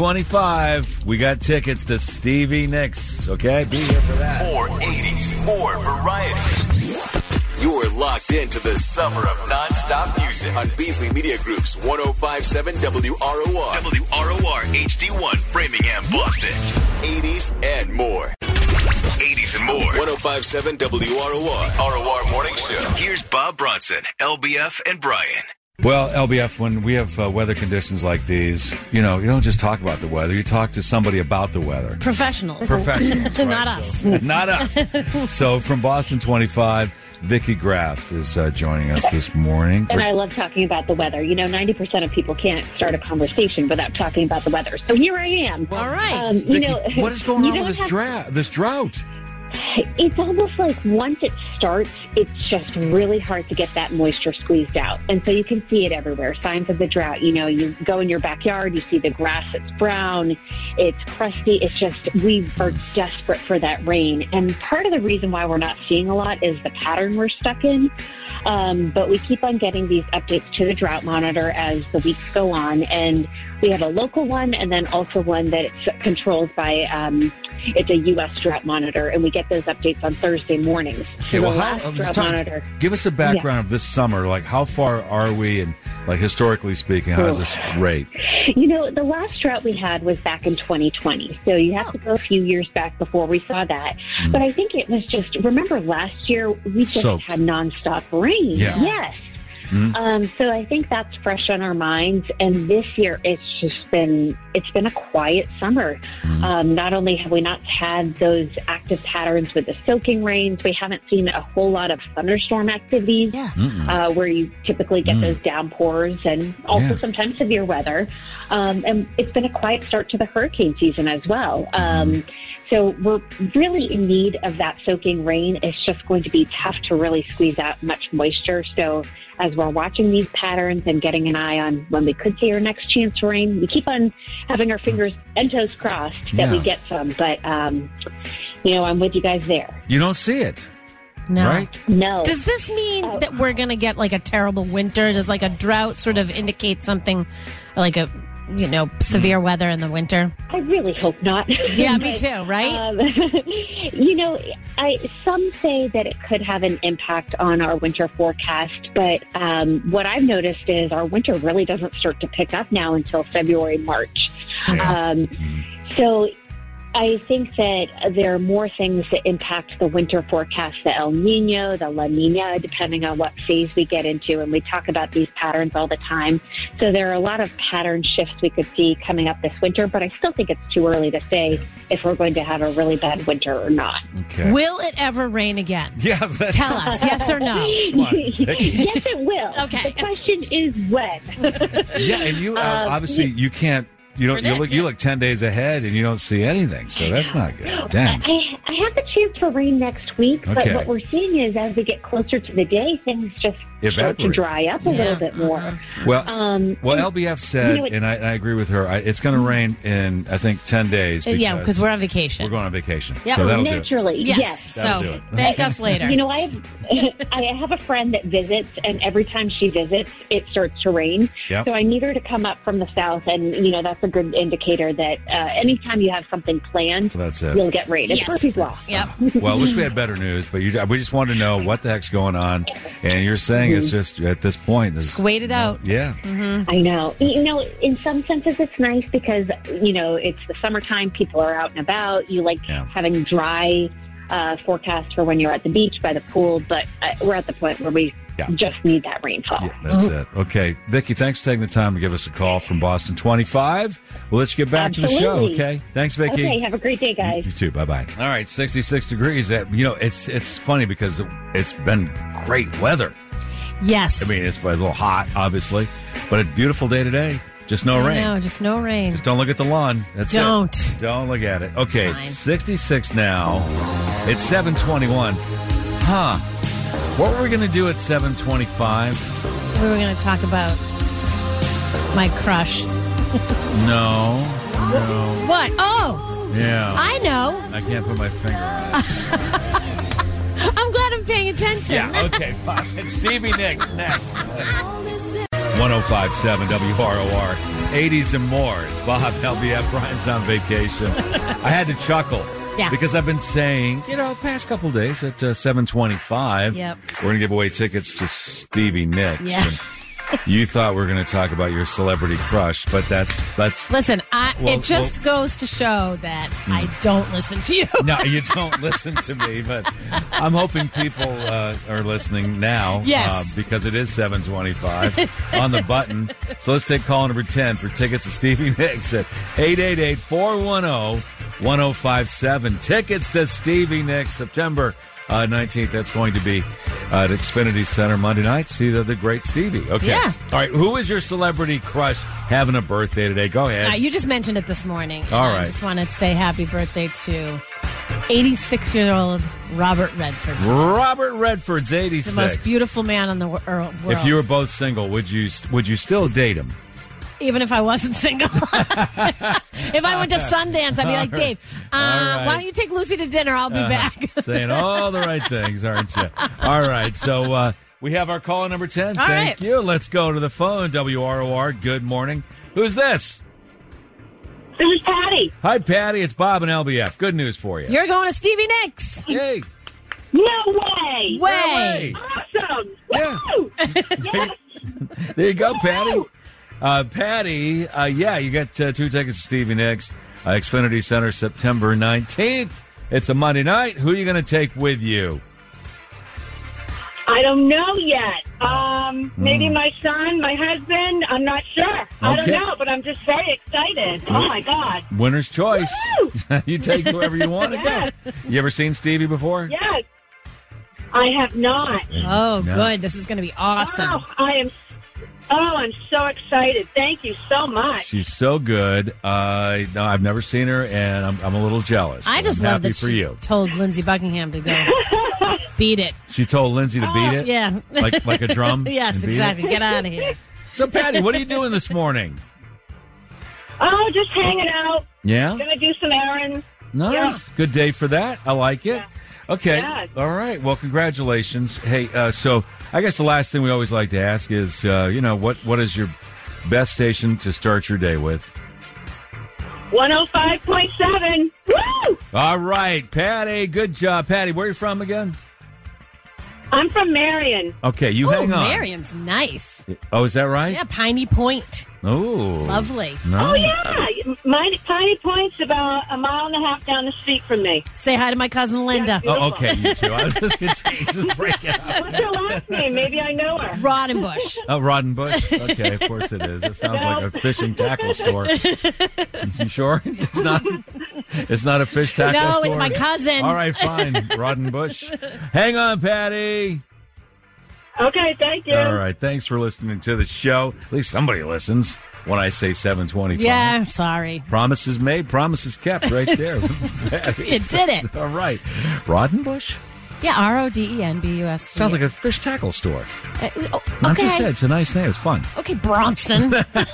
7:25. We got tickets to Stevie Nicks. Okay, be here for that. More 80s, more variety. You're locked into the summer of nonstop music on Beasley Media Group's 105.7 WROR. WROR HD1, Framingham, Boston. 80s and more. 80s and more. 105.7 WROR. ROR Morning Show. Here's Bob Bronson, LBF, and Brian. Well, LBF, when we have weather conditions like these, you don't just talk about the weather. You talk to somebody about the weather. Professionals. Right? Not us. Not us. So from Boston 25, Vicki Graff is joining us this morning. And I love talking about the weather. 90% of people can't start a conversation without talking about the weather. So here I am. All right. Vicki, what is going on with this drought? It's almost like once it starts, it's just really hard to get that moisture squeezed out. And so you can see it everywhere. Signs of the drought. You go in your backyard, you see the grass, it's brown, it's crusty. It's just, we are desperate for that rain. And part of the reason why we're not seeing a lot is the pattern we're stuck in. But we keep on getting these updates to the drought monitor as the weeks go on. And we have a local one and then also one that it's controlled by, it's a U.S. drought monitor. And we get those updates on Thursday mornings. So monitor. Give us a background of this summer. Like, how far are we? And, like, historically speaking, how does this rate? The last drought we had was back in 2020. So you have to go a few years back before we saw that. But I think it was just, remember last year, we just had nonstop rain. Yeah. Yes. So I think that's fresh on our minds. And this year, it's been a quiet summer. Not only have we not had those active patterns with the soaking rains, we haven't seen a whole lot of thunderstorm activities where you typically get those downpours and also sometimes severe weather. And it's been a quiet start to the hurricane season as well. So we're really in need of that soaking rain. It's just going to be tough to really squeeze out much moisture. So as we're watching these patterns and getting an eye on when we could see our next chance for rain, we keep on having our fingers and toes crossed that we get some. But, I'm with you guys there. You don't see it. No. Right? No. Does this mean that we're going to get like a terrible winter? Does like a drought sort of indicate something like a severe weather in the winter? I really hope not. Yeah, me too, right? Some say that it could have an impact on our winter forecast, but what I've noticed is our winter really doesn't start to pick up now until February, March. Yeah. So I think that there are more things that impact the winter forecast, the El Nino, the La Nina, depending on what phase we get into. And we talk about these patterns all the time. So there are a lot of pattern shifts we could see coming up this winter, but I still think it's too early to say if we're going to have a really bad winter or not. Okay. Will it ever rain again? Yeah. Tell us, yes or no? Yes, it will. Okay. The question is when. Yeah, and you obviously you can't. You look 10 days ahead and you don't see anything, so that's not good. Dang. I have a chance for rain next week, but what we're seeing is as we get closer to the day, things just start to dry up a little bit more. Well, LBF said, and I agree with her, it's going to rain in, I think, 10 days. Because we're on vacation. We're going on vacation. Yep. So that'll naturally, do it. yes. So thank us later. I have a friend that visits, and every time she visits, it starts to rain. Yep. So I need her to come up from the south, and, that's a good indicator that anytime you have something planned, you'll get rain. It's Murphy's Law. Yep. Well, I wish we had better news, but we just wanted to know what the heck's going on, and you're saying it's just, at this point... Just wait it out. Yeah. Mm-hmm. I know. In some senses it's nice because, it's the summertime, people are out and about, you like having dry forecast for when you're at the beach, by the pool, but we're at the point where we You just need that rainfall. Yeah, that's it. Okay. Vicki, thanks for taking the time to give us a call from Boston 25. We'll let you get back to the show, okay? Thanks, Vicki. Okay, have a great day, guys. You too. Bye-bye. All right, 66 degrees. It's funny because it's been great weather. Yes. I mean, it's a little hot, obviously, but a beautiful day today. Just no rain. No, just no rain. Just don't look at the lawn. That's it. Don't look at it. Okay, 66 now. It's 7:21. Huh. What were we going to do at 7:25? We were going to talk about my crush. No. What? Oh. Yeah. I know. I can't put my finger on it. I'm glad I'm paying attention. Yeah, okay, fine. It's Stevie Nicks next. 105.7 WROR. 80s and more. It's Bob, LBF, Brian's on vacation. I had to chuckle. Yeah. Because I've been saying, past couple days at 7:25, we're going to give away tickets to Stevie Nicks. Yeah. And you thought we were going to talk about your celebrity crush, but that's. Listen, it just goes to show that I don't listen to you. No, you don't listen to me, but I'm hoping people are listening now. Yes. Because it is 7:25 on the button. So let's take call number 10 for tickets to Stevie Nicks at 888-410-1057. Tickets to Stevie Nicks, September 19th. That's going to be at Xfinity Center Monday night. See the great Stevie. Okay. Yeah. All right. Who is your celebrity crush having a birthday today? Go ahead. You just mentioned it this morning. All right. I just want to say happy birthday to 86-year-old Robert Redford. Robert Redford's 86. The most beautiful man in the world. If you were both single, would you still date him? Even if I wasn't single. If I went to Sundance, I'd be like, Dave, why don't you take Lucy to dinner? I'll be back. Saying all the right things, aren't you? All right, so we have our caller number 10. Thank you. Let's go to the phone. WROR, good morning. Who's this? This is Patty. Hi, Patty. It's Bob and LBF. Good news for you. You're going to Stevie Nicks. Yay. No way. Way. Awesome. Yeah. Woo! Yes. There you go, Patty. Patty, you got 2 tickets to Stevie Nicks, Xfinity Center, September 19th. It's a Monday night. Who are you going to take with you? I don't know yet. Maybe my son, my husband. I'm not sure. I don't know, but I'm just very excited. Oh, my God. Winner's choice. You take whoever you want to go. You ever seen Stevie before? Yes. I have not. Oh, good. This is going to be awesome. I'm so excited. Thank you so much. She's so good. No, I've never seen her, and I'm a little jealous. I just love that she told Lindsey Buckingham to go beat it. She told Lindsey to beat it? Yeah. Like a drum? Yes, exactly. Get out of here. So, Patty, what are you doing this morning? Oh, just hanging out. Yeah? Going to do some errands. Nice. Yeah. Good day for that. I like it. Yeah. Okay. Yeah. All right. Well, congratulations. Hey, so I guess the last thing we always like to ask is, what is your best station to start your day with? 105.7. Woo! All right, Patty. Good job. Patty, where are you from again? I'm from Marion. Okay, hang on. Marion's nice. Oh, is that right? Yeah, Piney Point. Oh. Lovely. No. Oh, yeah. Piney Point's about a mile and a half down the street from me. Say hi to my cousin Linda. Yeah, oh, okay, you too. I was just going to break it up. What's her last name? Maybe I know her. Roddenbush. Oh, Roddenbush? Okay, of course it is. It sounds like a fishing tackle store. Is you sure? It's not a fish tackle store? No, it's my cousin. All right, fine. Roddenbush. Hang on, Patty. Okay, thank you. All right, thanks for listening to the show. At least somebody listens when I say 7:25. Yeah, sorry. Promises made, promises kept right there. It did it. All right. Roddenbush? Yeah, Roddenbus. Sounds like a fish tackle store. Okay. I just said, it's a nice name. It's fun. Okay, Bronson.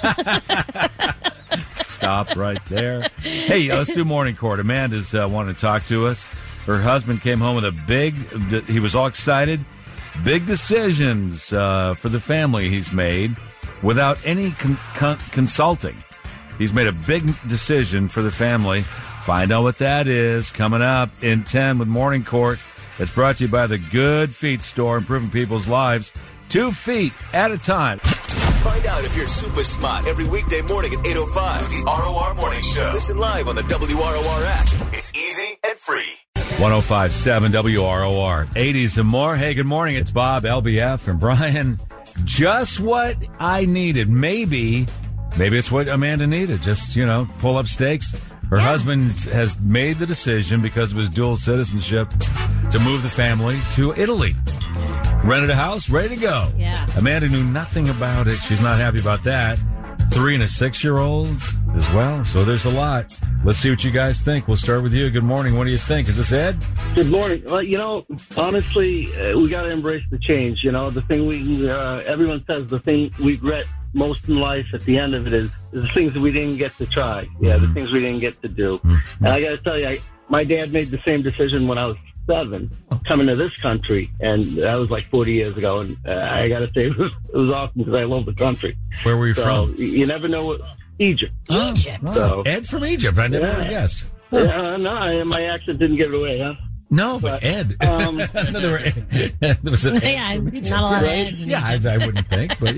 Stop right there. Hey, let's do morning court. Amanda's wanting to talk to us. Her husband came home with he was all excited. Big decisions for the family he's made without any consulting. He's made a big decision for the family. Find out what that is coming up in 10 with Morning Court. It's brought to you by the Good Feet Store, improving people's lives 2 feet at a time. Find out if you're super smart every weekday morning at 8:05. The ROR Morning Show. Listen live on the WROR app. It's easy and free. 105.7 WROR. 80s and more. Hey, good morning. It's Bob, LBF, and Brian. Just what I needed. Maybe it's what Amanda needed. Just, pull up stakes. Her husband has made the decision because of his dual citizenship to move the family to Italy. Rented a house, ready to go. Yeah. Amanda knew nothing about it. She's not happy about that. 3 and a 6-year-old as well. So there's a lot. Let's see what you guys think. We'll start with you. Good morning. What do you think? Is this Ed? Good morning. Well, honestly, we got to embrace the change. The thing everyone says the thing we regret most in life at the end of it is the things that we didn't get to try. Yeah, the things we didn't get to do. And I got to tell you, my dad made the same decision when I was 7, coming to this country, and that was like 40 years ago. And I got to say, it was awesome because I love the country. Where were you from? You never know what Egypt. Egypt. So, Ed from Egypt. I never would have guessed. Yeah, no, my accent didn't give it away, huh? No, but Ed. There was an Ed from Egypt, not a lot of Eds in Egypt. I wouldn't think, but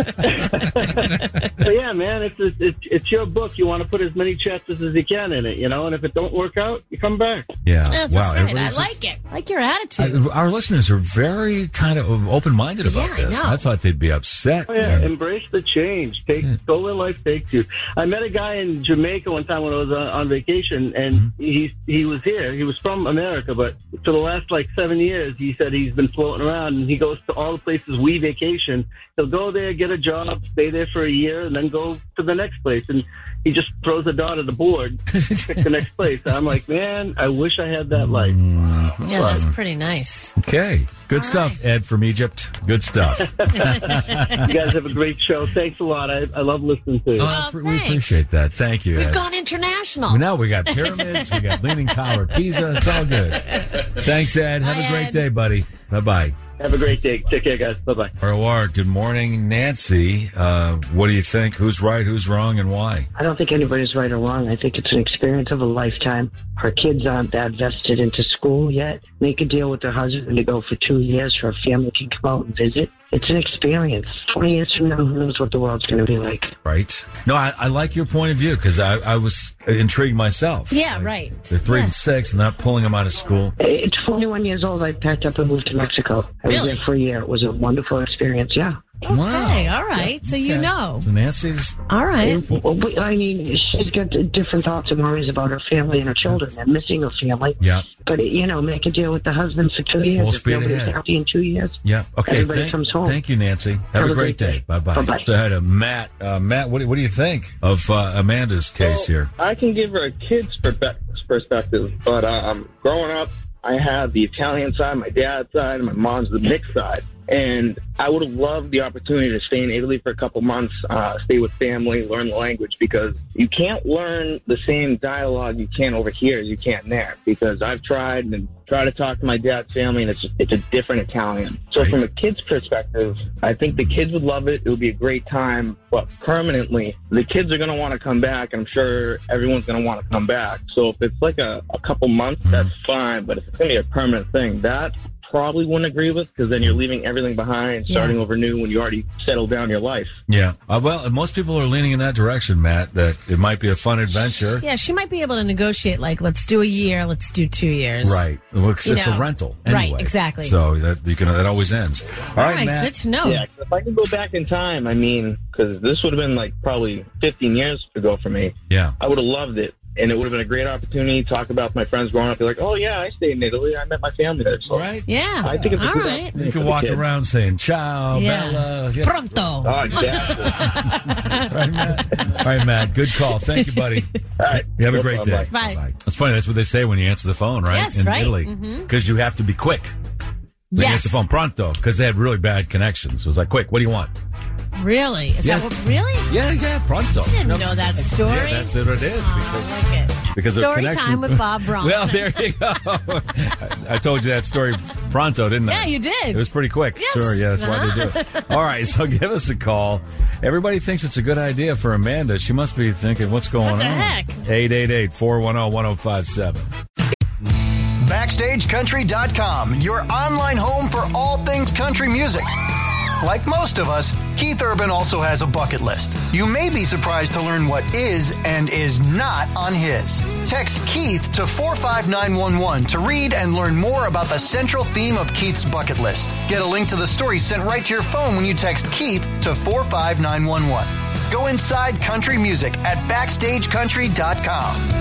But yeah, man, it's your book. You want to put as many chapters as you can in it, and if it don't work out, you come back. Yeah, that's right. I like it. I like your attitude. Our listeners are very kind of open-minded about this. I thought they'd be upset. Oh, yeah, embrace the change. Go where life takes you. I met a guy in Jamaica one time when I was on vacation, and he was here. He was from America, but for the last 7 years, he said he's been floating around, and he goes to all the places we vacation. He'll go there, get a job, stay there for a year, and then go to the next place. And he just throws a dart at the board, pick the next place. And I'm like, man, I wish I had that life. Yeah, that's pretty nice. Okay. Good stuff, Ed from Egypt. Good stuff. You guys have a great show. Thanks a lot. I love listening to you. We appreciate that. Thank you, We've Ed. gone international. Now we got pyramids, we got Leaning Tower, Pisa. It's all good. Thanks, Ed. Have a great day, buddy. Bye-bye. Have a great day. Take care, guys. Bye-bye. ROR, good morning, Nancy. What do you think? Who's right, who's wrong, and why? I don't think anybody's right or wrong. I think it's an experience of a lifetime. Her kids aren't that vested into school yet. Make a deal with her husband to go for 2 years. Her family can come out and visit. It's an experience. 20 years from now, who knows what the world's going to be like. Right. No, I like your point of view because I was intrigued myself. Yeah, right. They're 3 and 6 and not pulling them out of school. At 21 years old, I packed up and moved to Mexico. I was there for a year. It was a wonderful experience, yeah. Okay, all right. So you know. So Nancy's... All right. I mean, she's got different thoughts and worries about her family and her children and missing her family. Yeah. But, make a deal with the husband for 2 years. Full speed if nobody's ahead. happy in 2 years. Yeah. Okay. Everybody comes home. Thank you, Nancy. Have a great day. Bye-bye. Bye-bye. So I had a Matt. Matt, what do you think of Amanda's case here? I can give her a kid's perspective, but growing up, I had the Italian side, my dad's side, and my mom's the mixed side. And I would have loved the opportunity to stay in Italy for a couple months, stay with family, learn the language, because you can't learn the same dialogue you can over here as you can there. Because I've tried to talk to my dad's family, and it's a different Italian. So from a kid's perspective, I think the kids would love it. It would be a great time, but permanently, the kids are going to want to come back, and I'm sure everyone's going to want to come back. So if it's like a couple months, that's fine. But if it's going to be a permanent thing, that probably wouldn't agree with, because then you're leaving everything behind, starting over new when you already settled down your life. Yeah. Well, most people are leaning in that direction, Matt, that it might be a fun adventure. Yeah, she might be able to negotiate, let's do a year, let's do 2 years. Right. Well, it's a rental anyway. Right, exactly. So that always ends. All right, Matt. Good to know. Yeah, if I could go back in time, because this would have been probably 15 years ago for me. Yeah. I would have loved it. And it would have been a great opportunity to talk about my friends growing up. Be like, oh, yeah, I stayed in Italy. I met my family there. So right. Yeah. I think it's a all good right. opportunity. You can walk around saying, ciao, bella. Yeah. Pronto. Oh, exactly. All right, Matt. Good call. Thank you, buddy. All right. You have a great day. Bye. That's funny. That's what they say when you answer the phone, right? Yes, in right. Italy. Because you have to be quick. When you answer the phone, pronto, because they had really bad connections. So it was like, quick, what do you want? Really? Is that really? Yeah, pronto. I didn't know that story. Yeah, that's what it is. I like it. Because story connection. time with Bob Bronson. Well, there you go. I told you that story pronto, didn't I? Yeah, you did. It was pretty quick. Yes. Sure, yeah, that's why they do it. All right, so give us a call. Everybody thinks it's a good idea for Amanda. She must be thinking, what's going on? What the heck? 888-410-1057. BackstageCountry.com, your online home for all things country music. Like most of us, Keith Urban also has a bucket list. You may be surprised to learn what is and is not on his. Text Keith to 45911 to read and learn more about the central theme of Keith's bucket list. Get a link to the story sent right to your phone when you text Keith to 45911. Go inside country music at BackstageCountry.com.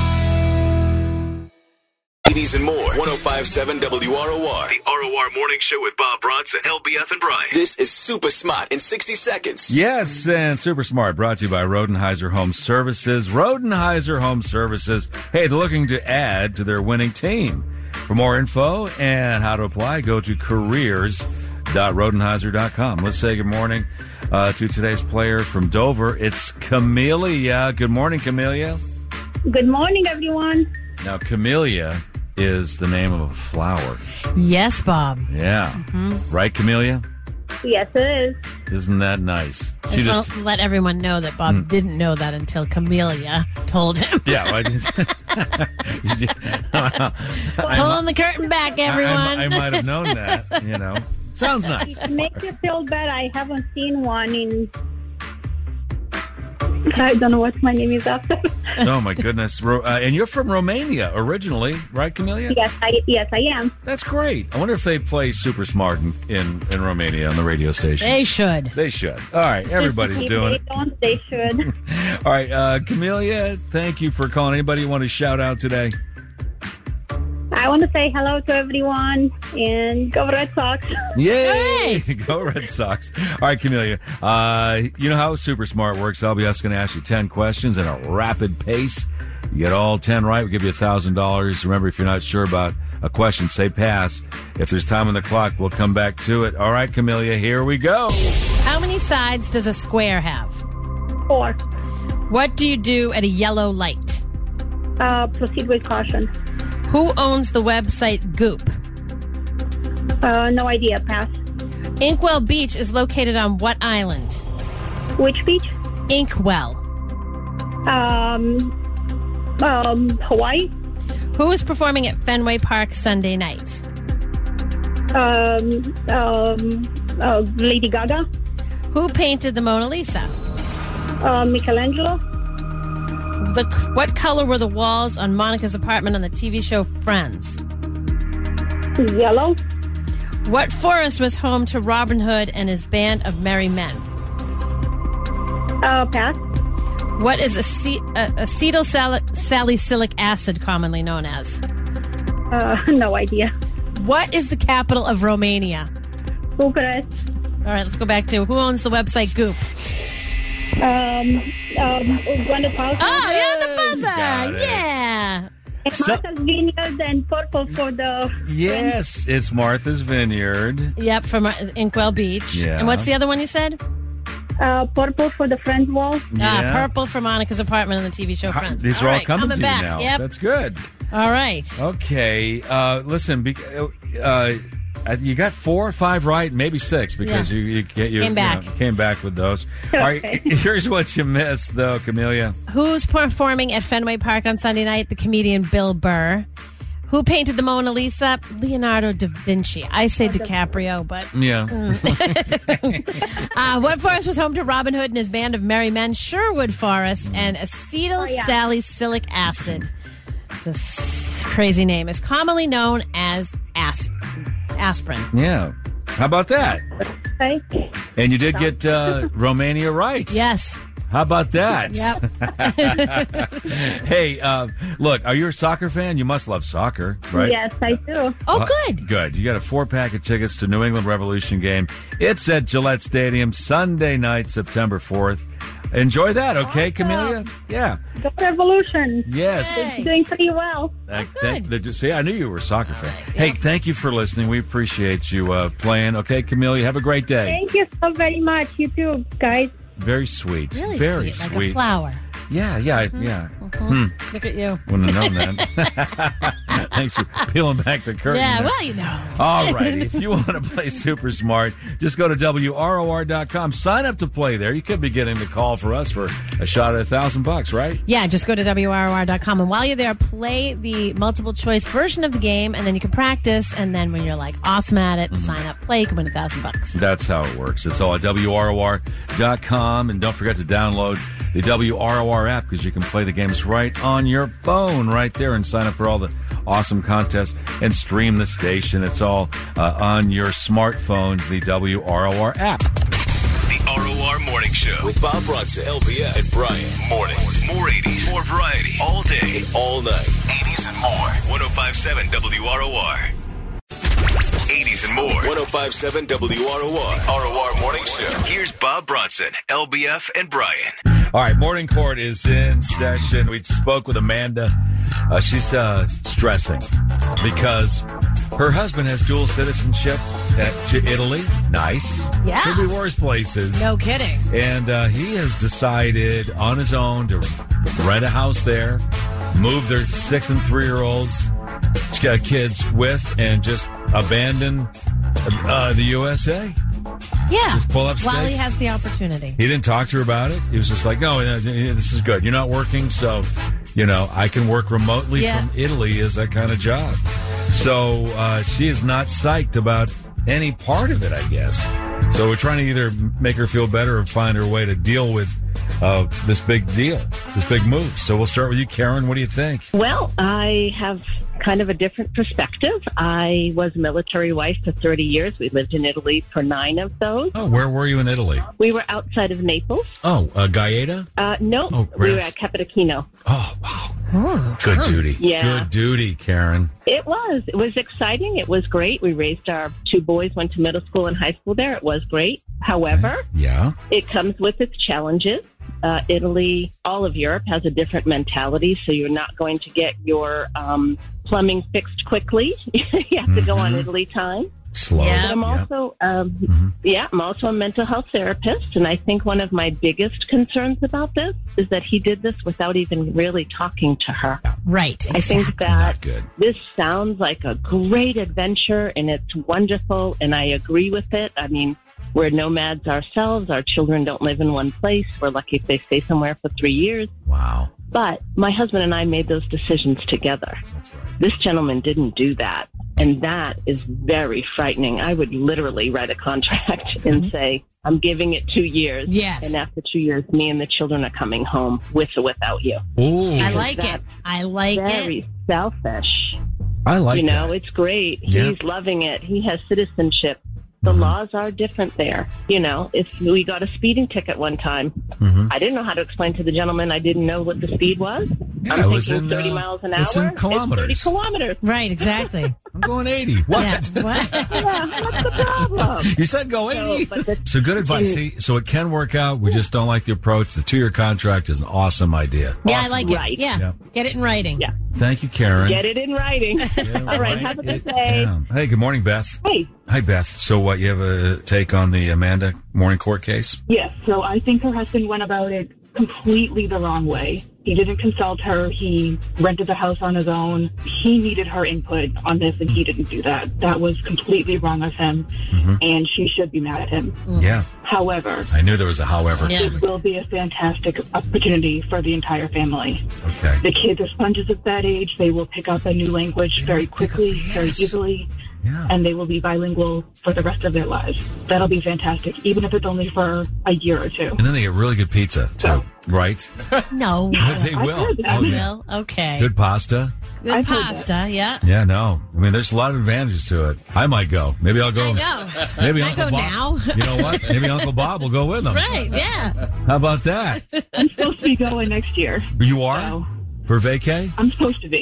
80s and more. 105.7 WROR. The ROR Morning Show with Bob Bronson, LBF, and Brian. This is Super Smart in 60 seconds. Yes, and Super Smart brought to you by Rodenheiser Home Services. Rodenheiser Home Services, hey, they're looking to add to their winning team. For more info and how to apply, go to careers.rodenheiser.com. Let's say good morning to today's player from Dover. It's Camellia. Good morning, Camellia. Good morning, everyone. Now, Camellia is the name of a flower. Yes, Bob. Yeah. Mm-hmm. Right, Camellia? Yes, it is. Isn't that nice? I just want to let everyone know that Bob didn't know that until Camellia told him. Yeah. Well, Pulling the curtain back, everyone. I might have known that, you know. Sounds nice. It makes you feel bad. I haven't seen one in... I don't know what my name is after. Oh, my goodness. And you're from Romania originally, right, Camellia? Yes, I am. That's great. I wonder if they play Super Smart in Romania on the radio station. They should. They should. All right. Everybody's doing it. They don't, they should. All right. Camellia, thank you for calling. Anybody you want to shout out today? I want to say hello to everyone and go Red Sox. Yay! Go Red Sox. All right, Camellia. You know how Super Smart works. LBS going to ask you 10 questions in a rapid pace. You get all 10 right, we'll give you $1,000. Remember, if you're not sure about a question, say pass. If there's time on the clock, we'll come back to it. All right, Camellia, here we go. How many sides does a square have? 4. What do you do at a yellow light? Proceed with caution. Who owns the website Goop? No idea. Pass. Inkwell Beach is located on what island? Which beach? Inkwell. Hawaii. Who is performing at Fenway Park Sunday night? Lady Gaga. Who painted the Mona Lisa? Michelangelo. What color were the walls on Monica's apartment on the TV show Friends? Yellow. What forest was home to Robin Hood and his band of merry men? Pass. What is acetyl salicylic acid commonly known as? No idea. What is the capital of Romania? Bucharest. All right, let's go back to who owns the website Goop? Gwenda Paltrow. Oh, yeah, the buzzer. Yeah. And Martha's Vineyard and Purple for the... Yes, it's Martha's Vineyard. Yep, from Inkwell Beach. Yeah. And what's the other one you said? Purple for the Friends wall. Yeah. Purple for Monica's apartment on the TV show Friends. These are all coming to you back. now. Yep. That's good. All right. Okay. Listen, you got 4 or 5 right, maybe 6, because you came back with those. Okay. All right, here's what you missed, though, Camellia. Who's performing at Fenway Park on Sunday night? The comedian Bill Burr. Who painted the Mona Lisa? Leonardo da Vinci. I say DiCaprio, but... Yeah. What forest was home to Robin Hood and his band of merry men? Sherwood Forest. And acetyl salicylic acid. It's a crazy name. It's commonly known as aspirin. Yeah. How about that? Okay. And you did get Romania right. Yes. How about that? Yep. Hey, look, are you a soccer fan? You must love soccer, right? Yes, I do. Oh, good. Good. You got a 4-pack of tickets to New England Revolution game. It's at Gillette Stadium, Sunday night, September 4th. Enjoy that, okay, Camellia? Yeah. Go Revolution. Yes. It's doing pretty well. See, I knew you were a soccer fan. Hey, thank you for listening. We appreciate you playing. Okay, Camellia, have a great day. Thank you so very much. You too, guys. Very sweet. Really very sweet. sweet. Like a flower. Yeah. Look at you. Wouldn't have known that. Thanks for peeling back the curtain. Yeah, there. well, you know. All right. If you want to play Super Smart, just go to WROR.com. Sign up to play there. You could be getting the call for us for a shot at $1,000, right? Yeah, just go to WROR.com. And while you're there, play the multiple choice version of the game, and then you can practice. And then when you're like awesome at it, sign up, play, you can win $1,000. That's how it works. It's all at WROR.com. And don't forget to download the WROR app because you can play the games right on your phone right there and sign up for all the awesome contests and stream the station. It's all on your smartphone, the WROR app. The ROR Morning Show with Bob Bronson, LBF, and Brian. Mornings. More 80s, more variety, all day, and all night. 80s and more. 105.7 WROR. 80s and more. 105.7 WROR. ROR Morning Show. Here's Bob Bronson, LBF, and Brian. All right, Morning Court is in session. We spoke with Amanda. She's stressing because her husband has dual citizenship to Italy. Nice. Yeah. Could be worse places. No kidding. And he has decided on his own to rent a house there, move their 6 and 3-year-olds kids with, and just abandon the USA. Yeah. Just pull up stakes. While he has the opportunity. He didn't talk to her about it. He was just like, no, this is good. You're not working, so, I can work remotely from Italy as that kind of job. So she is not psyched about any part of it, I guess. So we're trying to either make her feel better or find her way to deal with this big deal, this big move. So we'll start with you, Karen. What do you think? Well, I have kind of a different perspective. I was a military wife for 30 years. We lived in Italy for 9 of those. Oh, where were you in Italy? We were outside of Naples. Oh, Gaeta? No, we were at Capodichino. Oh, wow. Good duty. Yeah. Good duty, Karen. It was exciting. It was great. We raised our 2 boys, went to middle school and high school there. It was great. However, it comes with its challenges. Italy, all of Europe has a different mentality, so you're not going to get your plumbing fixed quickly. You have to go on Italy time. Slow. Yeah, but I'm also, I'm also a mental health therapist, and I think one of my biggest concerns about this is that he did this without even really talking to her. Right. I think that this sounds like a great adventure, and it's wonderful, and I agree with it. I mean, we're nomads ourselves. Our children don't live in one place. We're lucky if they stay somewhere for 3 years. Wow. But my husband and I made those decisions together. This gentleman didn't do that. And that is very frightening. I would literally write a contract and say, I'm giving it 2 years. Yes. And after 2 years, me and the children are coming home with or without you. Ooh. I like it. I like it. Very selfish. I like that. It's great. Yeah. He's loving it. He has citizenship. The laws are different there. If we got a speeding ticket one time, I didn't know how to explain to the gentleman I didn't know what the speed was. Yeah, I'm thinking 30 miles an hour. It's in kilometers. It's 30 kilometers. Right, exactly. I'm going 80. What? Yeah. What? Yeah, what's the problem? You said go 80. So good advice. See, so it can work out. We just don't like the approach. The 2-year contract is an awesome idea. Yeah, awesome. I like it. Yeah. Get it in writing. Yeah. Thank you, Karen. Get it in writing. All right. Have a good day. Down. Hey, good morning, Beth. Hey. Hi, Beth. So what, you have a take on the Amanda Morning Court case? Yes. So I think her husband went about it completely the wrong way. He didn't consult her. He rented the house on his own. He needed her input on this, and he didn't do that. That was completely wrong of him, and she should be mad at him. Yeah. However, I knew there was a however. This will be a fantastic opportunity for the entire family. Okay. The kids are sponges at that age. They will pick up a new language very quickly, very easily. Yeah. And they will be bilingual for the rest of their lives. That'll be fantastic, even if it's only for a year or 2. And then they get really good pizza, too, right? No. They will. Will. Okay. Good pasta. Good pasta, yeah. Yeah, no. I mean, there's a lot of advantages to it. I might go. Maybe I'll go. I know. Maybe I Uncle go Bob. now. You know what? Maybe Uncle Bob will go with them. Right, yeah. How about that? I'm supposed to be going next year. You are? So For vacay? I'm supposed to be.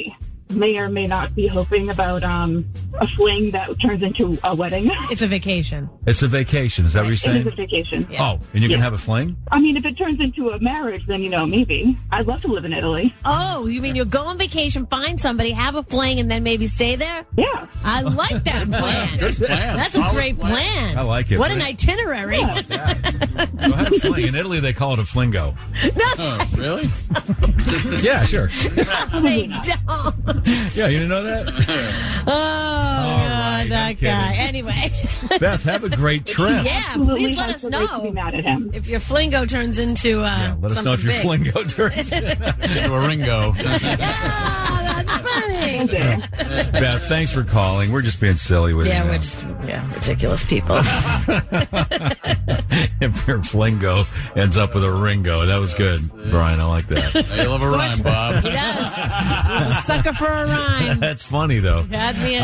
may or may not be hoping about a fling that turns into a wedding. It's a vacation. It's a vacation. Is that what you're saying? It is a vacation. Oh, and you can have a fling? I mean, if it turns into a marriage, then, maybe. I'd love to live in Italy. Oh, you mean you'll go on vacation, find somebody, have a fling, and then maybe stay there? Yeah. I like that plan. Good plan. That's a great plan. I like it. What an itinerary. Go have a fling. In Italy, they call it a flingo. No. Really? Yeah, sure. They don't. Yeah, you didn't know that? Oh, God, that guy. Anyway. Beth, have a great trip. Yeah, please let us know. To be mad at him. If your flingo turns into let us know if your flingo turns into a ringo. Yeah, that's funny. Beth, thanks for calling. We're just being silly with you. Yeah, we're just ridiculous people. If your flingo ends up with a ringo, that was good, Brian. I like that. You love a rhyme, Bob. He does. He's a sucker for a rhyme. That's funny, though. Had me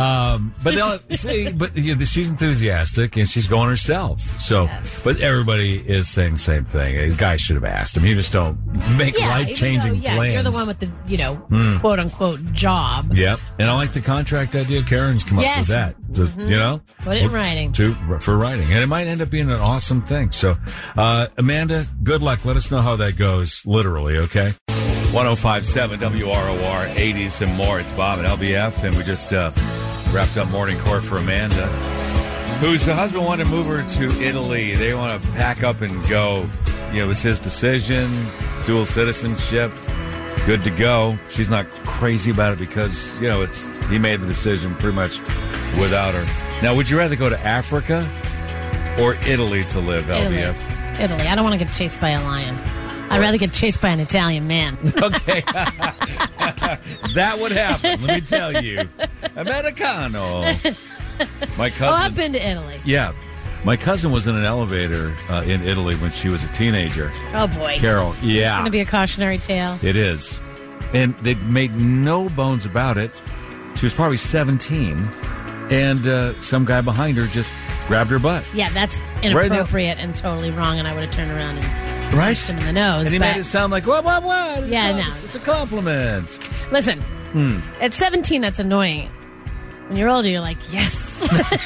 at she's enthusiastic and she's going herself. So, but everybody is saying the same thing. A guy should have asked him. You just don't make life-changing plans. You're the one with the, quote unquote job. Yep. And I like the contract idea. Karen's come up with that. Just, put it in writing. For writing. And it might end up being an awesome thing. So, Amanda, good luck. Let us know how that goes, literally, okay? 105.7 WROR, 80s and more. It's Bob and LBF, and we just wrapped up Morning Court for Amanda, whose husband wanted to move her to Italy. They want to pack up and go. It was his decision, dual citizenship, good to go. She's not crazy about it because, he made the decision pretty much without her. Now, would you rather go to Africa or Italy to live, LBF? Italy. I don't want to get chased by a lion. I'd rather get chased by an Italian man. Okay. That would happen, let me tell you. Americano. My cousin. I've been to Italy. Yeah. My cousin was in an elevator in Italy when she was a teenager. Oh, boy. Carol, yeah. It's going to be a cautionary tale. It is. And they made no bones about it. She was probably 17, and some guy behind her just grabbed her butt. Yeah, that's inappropriate and totally wrong, and I would have turned around and punched him in the nose. And he made it sound like, what? Yeah, no. It's a compliment. Listen, at 17, that's annoying. When you're older, you're like, yes.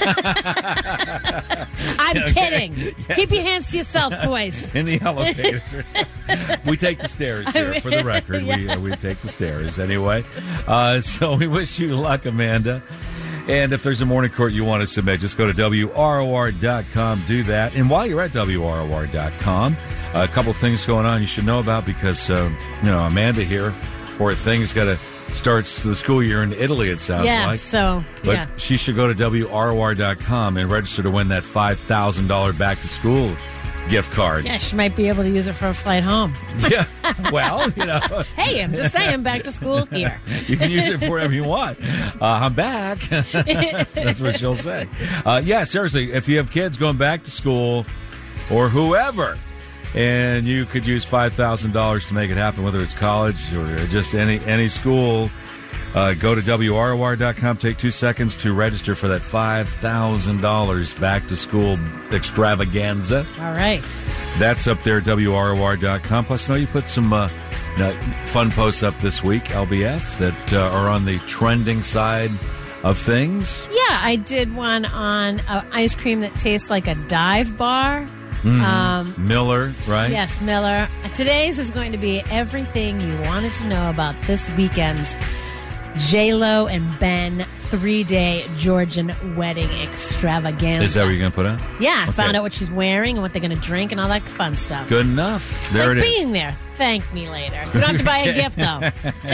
I'm kidding. Yes. Keep your hands to yourself, boys. In the elevator. We take the stairs here, for the record. Yeah. We take the stairs anyway. So we wish you luck, Amanda. And if there's a morning court you want to submit, just go to WROR.com, do that. And while you're at WROR.com, a couple things going on you should know about because, Amanda here, or things got to starts the school year in Italy, it sounds like. But she should go to WROR.com and register to win that $5,000 back-to-school gift card. Yeah, she might be able to use it for a flight home. Yeah, well, Hey, I'm just saying, back to school here. You can use it for whatever you want. I'm back. That's what she'll say. Seriously, if you have kids going back to school or whoever, and you could use $5,000 to make it happen, whether it's college or just any school. Go to WROR.com. Take 2 seconds to register for that $5,000 back-to-school extravaganza. All right. That's up there at WROR.com. Plus, I know you put some fun posts up this week, LBF, that are on the trending side of things. Yeah, I did one on ice cream that tastes like a dive bar. Miller, right? Yes, Miller. Today's is going to be everything you wanted to know about this weekend's J-Lo and Ben 3-day Georgian wedding extravaganza. Is that what you're going to put out? Yeah, I found out what she's wearing and what they're going to drink and all that fun stuff. Good enough. There it is. Being there. Thank me later. You don't have to buy a gift, though.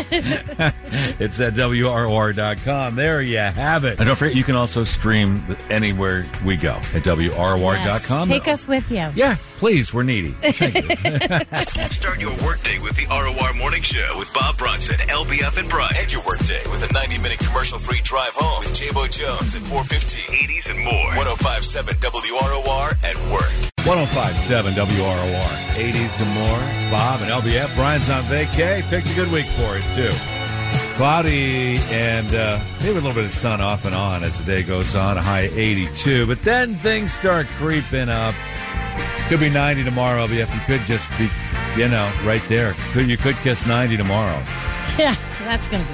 It's at WROR.com. There you have it. And don't forget, you can also stream anywhere we go at WROR.com. Yes, take us with you. Yeah, please. We're needy. Thank you. Start your workday with the ROR Morning Show with Bob Bronson, LBF, and Brian. End your workday with a 90-minute commercial-free drive home with J-Bo Jones at 4:15. 80s and more. 105.7 WROR at work. 105.7 WROR. 80s and more. It's Bob and LBF. Brian's on vacay. Picked a good week for it, too. Cloudy and maybe a little bit of sun off and on as the day goes on. A high 82. But then things start creeping up. Could be 90 tomorrow, LBF. You could just be, right there. You could kiss 90 tomorrow. Yeah, that's going to be fun.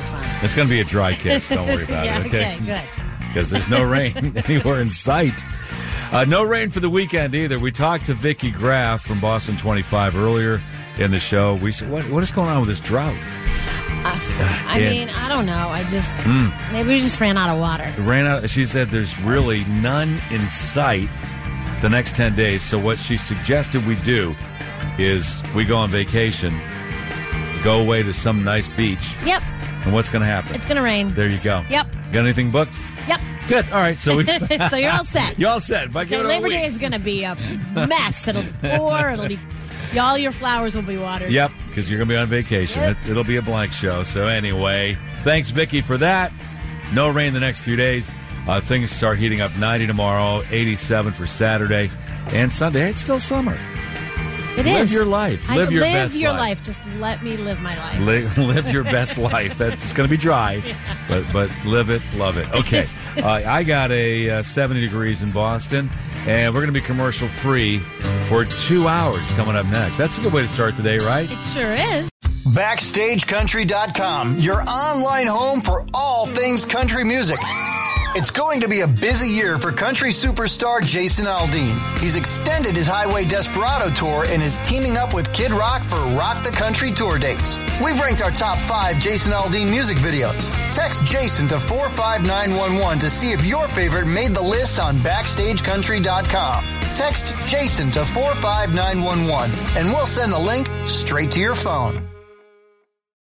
It's going to be a dry kiss. Don't worry about it. Okay, good. Because there's no rain anywhere in sight. No rain for the weekend either. We talked to Vicky Graff from Boston 25 earlier in the show. We said, what is going on with this drought? I mean, I don't know. Maybe we just ran out of water. She said there's really none in sight the next 10 days. So what she suggested we do is we go on vacation, go away to some nice beach. Yep. And what's going to happen? It's going to rain. There you go. Yep. Got anything booked? Yep. Good. All right. So so you're all set. You're all set. But Labor Day is going to be a mess. It'll pour. It'll be all your flowers will be watered. Yep, because you're going to be on vacation. Yep. It'll be a blank show. So anyway, thanks, Vicky, for that. No rain the next few days. Things start heating up. 90 tomorrow, 87 for Saturday, and Sunday. It's still summer. It live is. Your life. Live your best life. Just let me live my life. Live your best life. It's going to be dry, but live it, love it. Okay. I got a 70 degrees in Boston, and we're going to be commercial free for 2 hours coming up next. That's a good way to start the day, right? It sure is. BackstageCountry.com, your online home for all things country music. It's going to be a busy year for country superstar Jason Aldean. He's extended his Highway Desperado tour and is teaming up with Kid Rock for Rock the Country tour dates. We've ranked our top 5 Jason Aldean music videos. Text Jason to 45911 to see if your favorite made the list on BackstageCountry.com. Text Jason to 45911 and we'll send the link straight to your phone.